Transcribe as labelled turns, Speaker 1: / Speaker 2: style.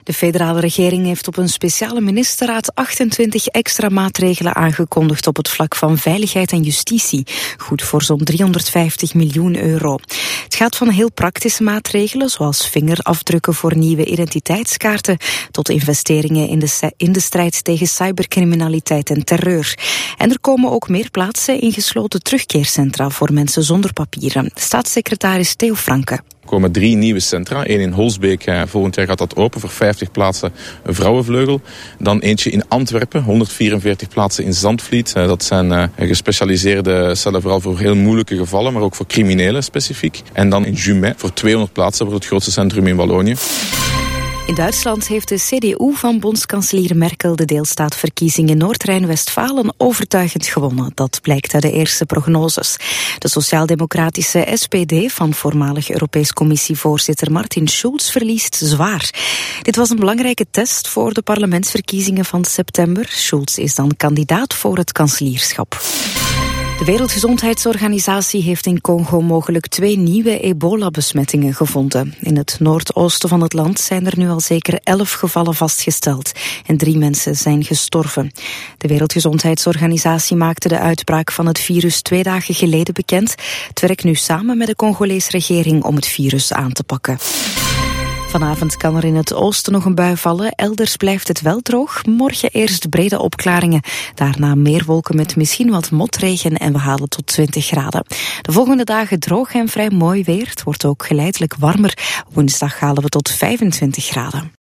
Speaker 1: De federale regering heeft op een speciale ministerraad 28 extra maatregelen aangekondigd op het vlak van veiligheid en justitie. Goed voor zo'n 350 miljoen euro. Het gaat van heel praktische maatregelen, zoals vingerafdrukken voor nieuwe identiteitskaarten, tot investeringen in de strijd tegen cybercriminaliteit en terreur. En er komen ook meer plaatsen in gesloten terugkeercentra voor mensen zonder papieren. Staatssecretaris Theo Franke.
Speaker 2: Er komen 3 nieuwe centra. 1 in Holsbeek, volgend jaar gaat dat open voor 50 plaatsen, een vrouwenvleugel. Dan eentje in Antwerpen, 144 plaatsen in Zandvliet. Dat zijn gespecialiseerde cellen vooral voor heel moeilijke gevallen, maar ook voor criminelen specifiek. En dan in Jumet voor 200 plaatsen voor het grootste centrum in Wallonië.
Speaker 1: In Duitsland heeft de CDU van bondskanselier Merkel de deelstaatverkiezingen Noord-Rijn-Westfalen overtuigend gewonnen. Dat blijkt uit de eerste prognoses. De sociaaldemocratische SPD van voormalig Europees Commissievoorzitter Martin Schulz verliest zwaar. Dit was een belangrijke test voor de parlementsverkiezingen van september. Schulz is dan kandidaat voor het kanselierschap. De Wereldgezondheidsorganisatie heeft in Congo mogelijk 2 nieuwe ebola-besmettingen gevonden. In het noordoosten van het land zijn er nu al zeker 11 gevallen vastgesteld en 3 mensen zijn gestorven. De Wereldgezondheidsorganisatie maakte de uitbraak van het virus 2 dagen geleden bekend. Het werkt nu samen met de Congolese regering om het virus aan te pakken. Vanavond kan er in het oosten nog een bui vallen. Elders blijft het wel droog. Morgen eerst brede opklaringen. Daarna meer wolken met misschien wat motregen en we halen tot 20 graden. De volgende dagen droog en vrij mooi weer. Het wordt ook geleidelijk warmer. Woensdag halen we tot 25 graden.